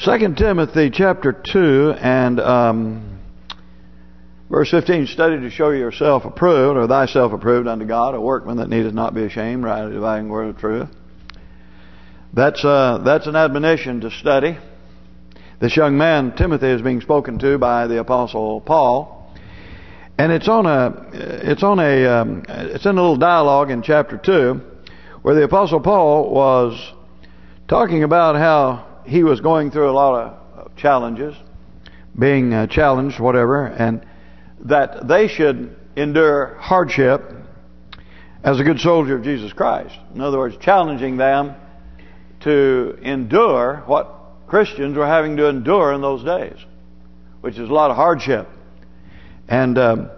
2 Timothy chapter 2 and verse 15, study to show yourself approved, or thyself approved unto God, a workman that needeth not be ashamed, rightly dividing the word of truth. That's an admonition to study. This young man Timothy is being spoken to by the Apostle Paul, and it's in a little dialogue in chapter 2, where the Apostle Paul was talking about how he was going through a lot of challenges, being challenged, whatever, and that they should endure hardship as a good soldier of Jesus Christ. In other words, challenging them to endure what Christians were having to endure in those days, which is a lot of hardship, and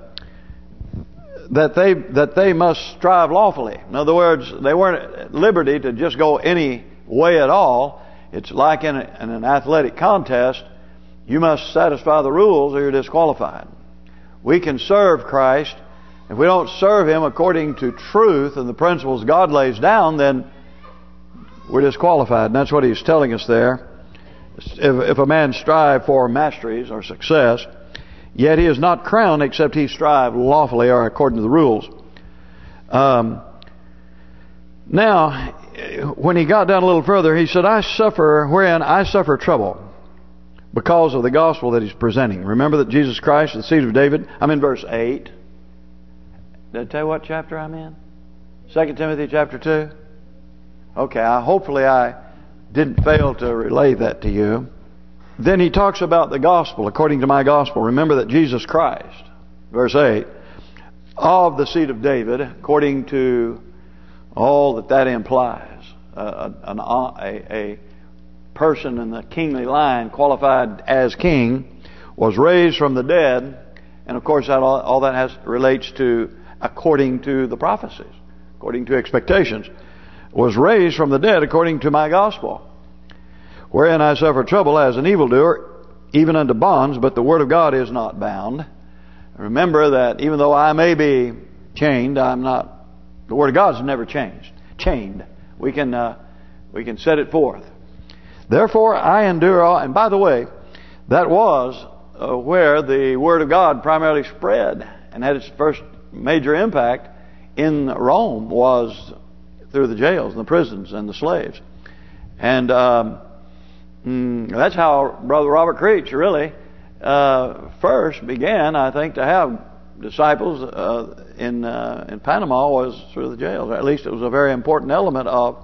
that they must strive lawfully. In other words, they weren't at liberty to just go any way at all. It's like in an athletic contest, you must satisfy the rules or you're disqualified. We can serve Christ. If we don't serve Him according to truth and the principles God lays down, then we're disqualified. And that's what He's telling us there. If a man strive for masteries or success, yet he is not crowned except he strive lawfully or according to the rules. Now, when he got down a little further, he said, I suffer trouble because of the gospel that he's presenting. Remember that Jesus Christ, the seed of David. I'm in verse 8. Did I tell you what chapter I'm in? 2 Timothy chapter 2. Okay, hopefully I didn't fail to relay that to you. Then he talks about the gospel, according to my gospel. Remember that Jesus Christ, verse 8, of the seed of David, according to all that implies. A person in the kingly line, qualified as king, was raised from the dead, and of course all that relates to according to the prophecies, according to expectations, was raised from the dead according to my gospel, wherein I suffer trouble as an evildoer, even unto bonds, but the word of God is not bound. Remember that even though I may be chained, I'm not. The word of God is never chained. We can set it forth. Therefore I endure all. And by the way, that was where the word of God primarily spread and had its first major impact in Rome, was through the jails and the prisons and the slaves. And that's how Brother Robert Creech really first began, I think, to have disciples in Panama, was through the jails. Or at least it was a very important element of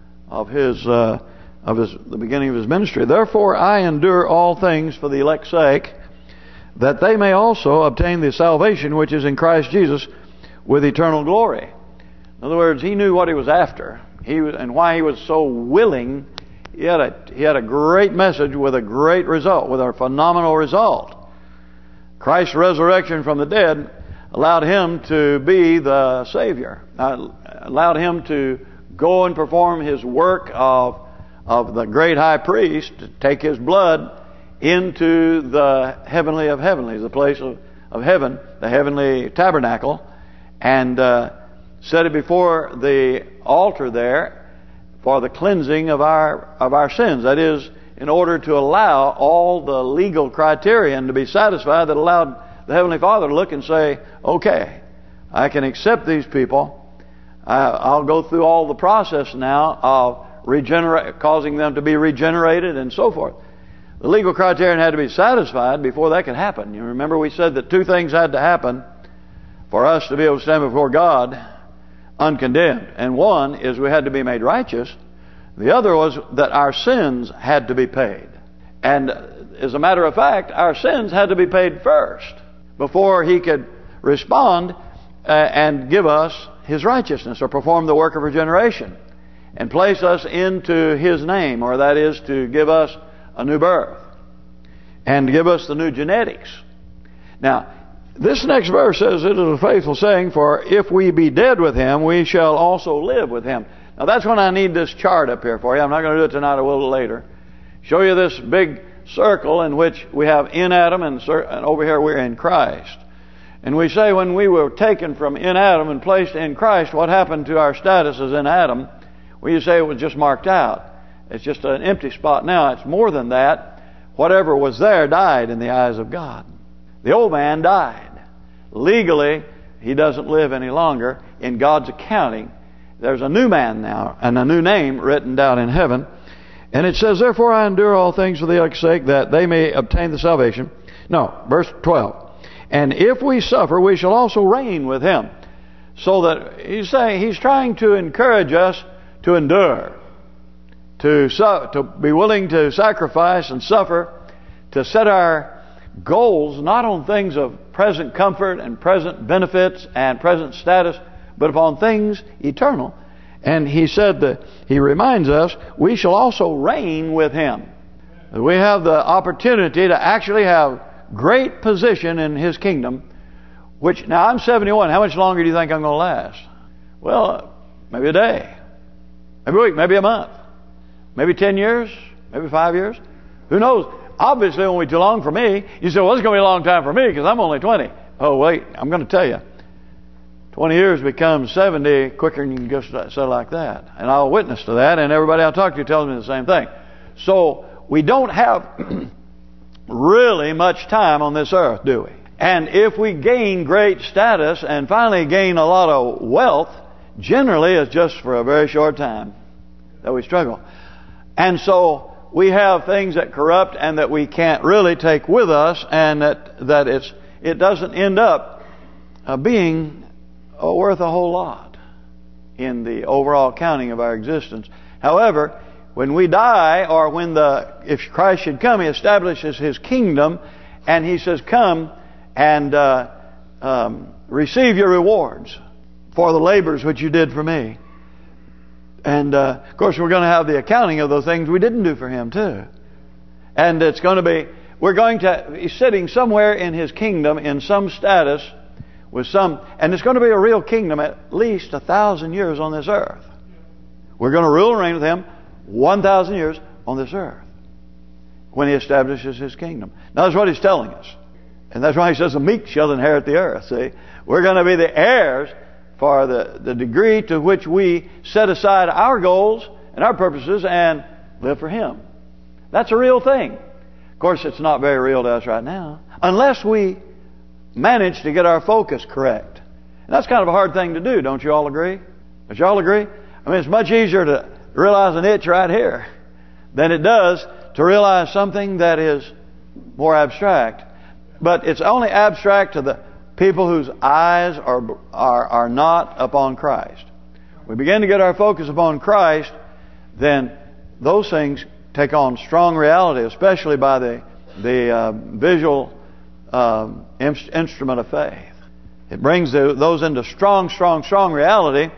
the beginning of his ministry. Therefore I endure all things for the elect's sake, that they may also obtain the salvation which is in Christ Jesus with eternal glory. In other words, he knew what he was after. And why he was so willing. He had a great message with a great result, with a phenomenal result. Christ's resurrection from the dead allowed him to be the Savior. Allowed him to go and perform his work of the great high priest, to take his blood into the heavenly of heavenlies, the place of heaven, the heavenly tabernacle, and set it before the altar there for the cleansing of our sins. That is, in order to allow all the legal criterion to be satisfied that allowed the Heavenly Father to look and say, okay, I can accept these people. I'll go through all the process now of causing them to be regenerated and so forth. The legal criterion had to be satisfied before that could happen. You remember we said that two things had to happen for us to be able to stand before God uncondemned. And one is we had to be made righteous. The other was that our sins had to be paid. And as a matter of fact, our sins had to be paid first before He could respond and give us His righteousness, or perform the work of regeneration and place us into His name, or that is to give us a new birth and give us the new genetics. Now, this next verse says, it is a faithful saying, for if we be dead with Him, we shall also live with Him. Now that's when I need this chart up here for you. I'm not going to do it tonight, I will a little later. Show you this big circle in which we have in Adam, and over here we're in Christ. And we say when we were taken from in Adam and placed in Christ, what happened to our status as in Adam? Well, you say it was just marked out. It's just an empty spot now. It's more than that. Whatever was there died in the eyes of God. The old man died. Legally, he doesn't live any longer. In God's accounting, there's a new man now and a new name written down in heaven. And it says, therefore I endure all things for the elect's sake, that they may obtain the salvation. No, verse 12. And if we suffer, we shall also reign with him. So that he's trying to encourage us to endure, to be willing to sacrifice and suffer, to set our goals not on things of present comfort and present benefits and present status, but upon things eternal. And he said that he reminds us we shall also reign with him. We have the opportunity to actually have great position in his kingdom. Which now I'm 71. How much longer do you think I'm going to last? Well, maybe a day, maybe a week, maybe a month, maybe 10 years, maybe 5 years. Who knows? Obviously, it won't be too long for me. You say, well, it's going to be a long time for me because I'm only 20. Oh, wait, I'm going to tell you. 20 years becomes 70 quicker than you can just say like that. And I'll witness to that, and everybody I talk to tells me the same thing. So we don't have really much time on this earth, do we? And if we gain great status and finally gain a lot of wealth, generally it's just for a very short time that we struggle. And so we have things that corrupt and that we can't really take with us, and that it doesn't end up being worth a whole lot in the overall counting of our existence. However, when we die, or if Christ should come, He establishes His kingdom, and He says, "Come and receive your rewards for the labors which you did for me." And of course, we're going to have the accounting of those things we didn't do for Him too. And it's going to be, we're going to be sitting somewhere in His kingdom in some status with some, and it's going to be a real kingdom at least 1,000 years on this earth. We're going to rule and reign with Him 1,000 years on this earth when He establishes His kingdom. Now that's what He's telling us. And that's why He says the meek shall inherit the earth. See, we're going to be the heirs for the degree to which we set aside our goals and our purposes and live for Him. That's a real thing. Of course, it's not very real to us right now, unless we manage to get our focus correct. And that's kind of a hard thing to do, don't you all agree? Don't you all agree? I mean, it's much easier to realize an itch right here than it does to realize something that is more abstract. But it's only abstract to the people whose eyes are not upon Christ. We begin to get our focus upon Christ, then those things take on strong reality, especially by the visual instrument of faith. It brings those into strong reality,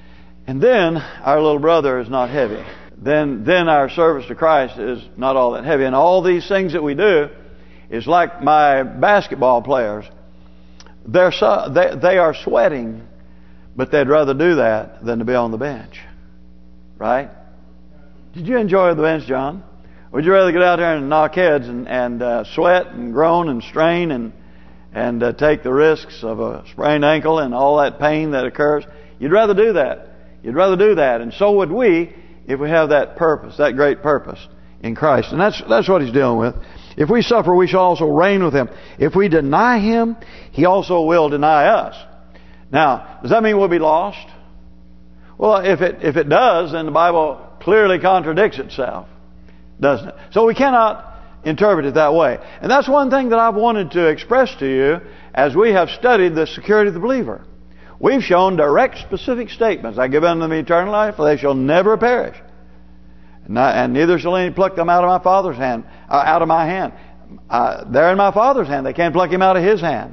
and then our little brother is not heavy. Then our service to Christ is not all that heavy. And all these things that we do is like my basketball players. They are sweating, but they'd rather do that than to be on the bench. Right? Did you enjoy the bench, John? Would you rather get out there and knock heads and sweat and groan and strain and take the risks of a sprained ankle and all that pain that occurs? You'd rather do that. You'd rather do that. And so would we if we have that purpose, that great purpose in Christ. And that's what He's dealing with. If we suffer, we shall also reign with Him. If we deny Him, He also will deny us. Now, does that mean we'll be lost? Well, if it does, then the Bible clearly contradicts itself, doesn't it? So we cannot interpret it that way. And that's one thing that I've wanted to express to you as we have studied the security of the believer. We've shown direct, specific statements. I give unto them eternal life, for they shall never perish. And neither shall any pluck them out of my Father's hand, out of my hand. They're in my Father's hand. They can't pluck Him out of His hand.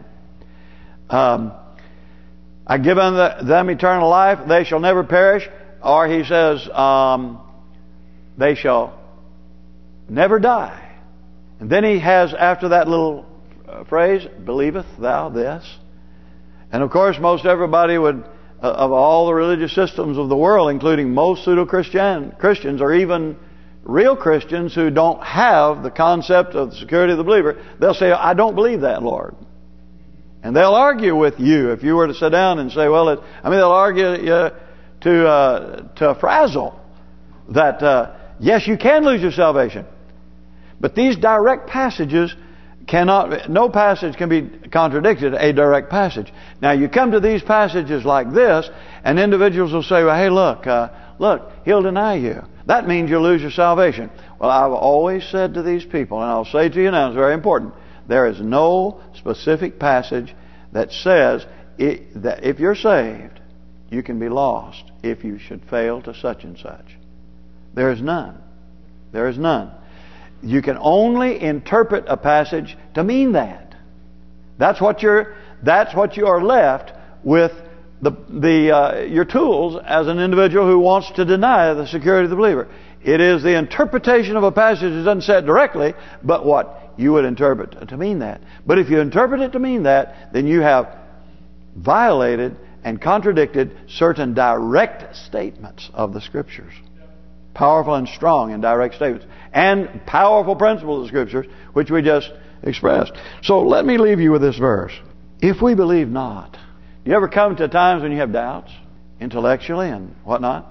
I give unto them eternal life. They shall never perish. Or He says, they shall never die. And then He has, after that little phrase, believeth thou this? And of course, most everybody would, of all the religious systems of the world, including most pseudo-Christians or even real Christians who don't have the concept of the security of the believer, they'll say, I don't believe that, Lord. And they'll argue with you if you were to sit down and say, well, they'll argue to a frazzle that yes, you can lose your salvation. But these direct passages no passage can be contradicted a direct passage. Now you come to these passages like this, and individuals will say, well, hey, look, he'll deny you. That means you'll lose your salvation. Well, I've always said to these people, and I'll say to you now, it's very important, there is no specific passage that says that if you're saved, you can be lost if you should fail to such and such. There is none. There is none. You can only interpret a passage to mean that. That's what you are left with your tools as an individual who wants to deny the security of the believer. It is the interpretation of a passage that doesn't say it directly, but what you would interpret to mean that. But if you interpret it to mean that, then you have violated and contradicted certain direct statements of the Scriptures. Powerful and strong and direct statements. And powerful principles of the Scriptures, which we just expressed. So let me leave you with this verse. If we believe not. You ever come to times when you have doubts? Intellectually and whatnot?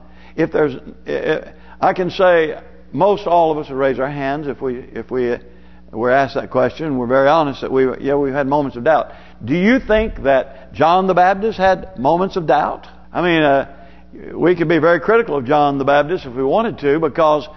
I can say most all of us would raise our hands if we were asked that question. We're very honest that we've had moments of doubt. Do you think that John the Baptist had moments of doubt? I mean, we could be very critical of John the Baptist if we wanted to, because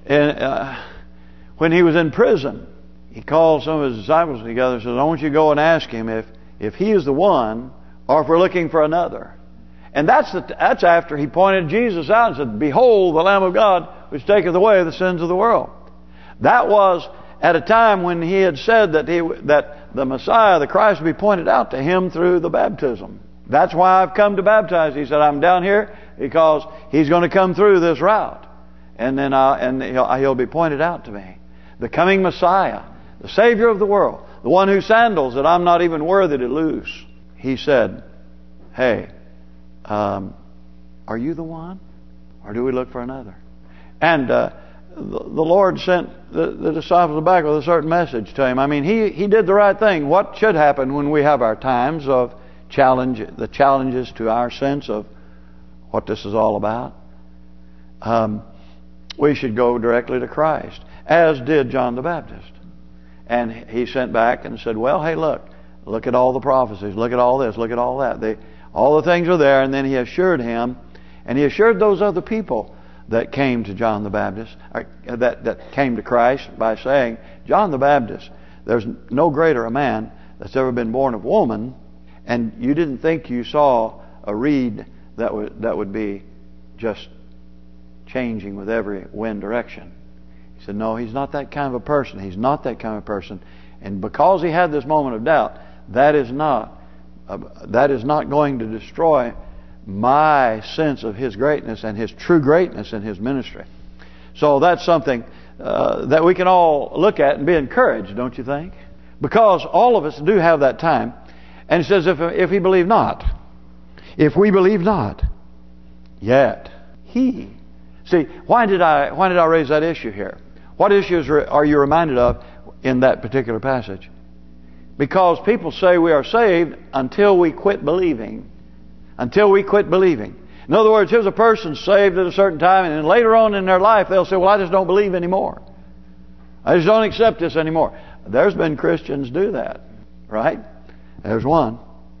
when he was in prison, he called some of his disciples together and said, I want you to go and ask him if he is the one or if we're looking for another. And that's after he pointed Jesus out and said, behold, the Lamb of God which taketh away the sins of the world. That was at a time when he had said that the Messiah, the Christ, would be pointed out to him through the baptism. That's why I've come to baptize. He said, I'm down here because he's going to come through this route. And then he'll be pointed out to me. The coming Messiah, the Savior of the world, the one whose sandals that I'm not even worthy to loose. He said, hey, are you the one? Or do we look for another? And the Lord sent the disciples back with a certain message to him. I mean, he did the right thing. What should happen when we have our times of the challenges to our sense of what this is all about? We should go directly to Christ, as did John the Baptist. And he sent back and said, well, hey, look at all the prophecies, look at all this, look at all that. All the things are there. And then he assured him, and he assured those other people that came to John the Baptist, that came to Christ, by saying, John the Baptist, there's no greater a man that's ever been born of woman, and you didn't think you saw a reed that would be just changing with every wind direction. He said, no, he's not that kind of a person. He's not that kind of a person. And because he had this moment of doubt, that is not going to destroy my sense of his greatness and his true greatness in his ministry. So that's something that we can all look at and be encouraged, don't you think? Because all of us do have that time. And it says, if he believe not, if we believe not, yet he. See, why did I raise that issue here? What issues are you reminded of in that particular passage? Because people say we are saved until we quit believing. Until we quit believing. In other words, here's a person saved at a certain time, and then later on in their life they'll say, well, I just don't believe anymore. I just don't accept this anymore. There's been Christians do that, right? There's one.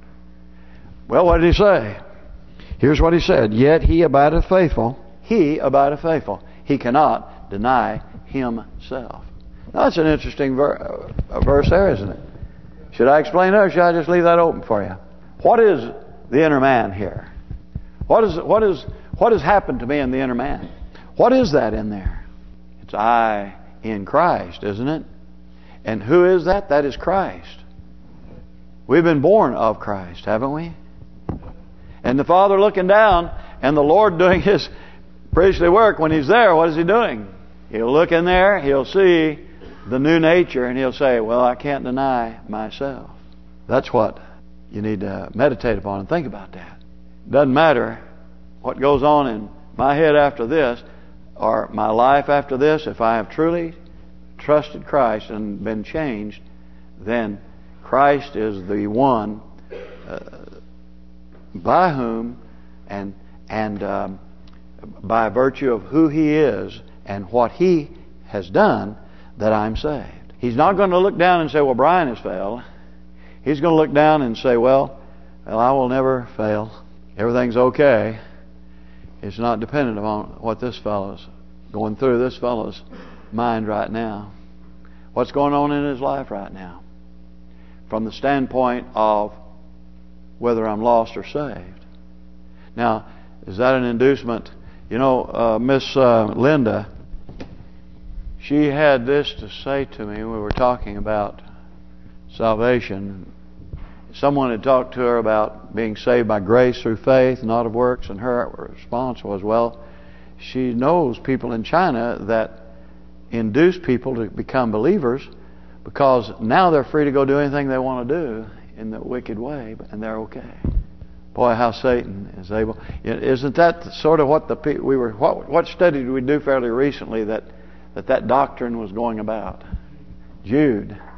Well, what did he say? Here's what he said. Yet he abideth faithful. He abideth faithful. He cannot deny himself. Now that's an interesting verse there, isn't it? Should I explain that, or should I just leave that open for you? What is the inner man here? What has happened to me in the inner man? What is that in there? It's I in Christ, isn't it? And who is that? That is Christ. We've been born of Christ, haven't we? And the Father looking down, and the Lord doing His priestly work. When He's there, what is He doing? He'll look in there, He'll see the new nature, and He'll say, well, I can't deny myself. That's what you need to meditate upon and think about that. It doesn't matter what goes on in my head after this or my life after this. If I have truly trusted Christ and been changed, then Christ is the one by whom and by virtue of who He is and what He has done that I'm saved. He's not going to look down and say, well, Brian has failed. He's going to look down and say, well, I will never fail. Everything's okay. It's not dependent upon what this fellow's going through this fellow's mind right now. What's going on in his life right now? From the standpoint of whether I'm lost or saved. Now, is that an inducement? You know, Miss Linda, she had this to say to me. We were talking about salvation. Someone had talked to her about being saved by grace through faith, not of works, and her response was, well, she knows people in China that induce people to become believers because now they're free to go do anything they want to do in the wicked way, and they're okay. Boy, how Satan is able. Isn't that sort of what what study did we do fairly recently that doctrine was going about? Jude.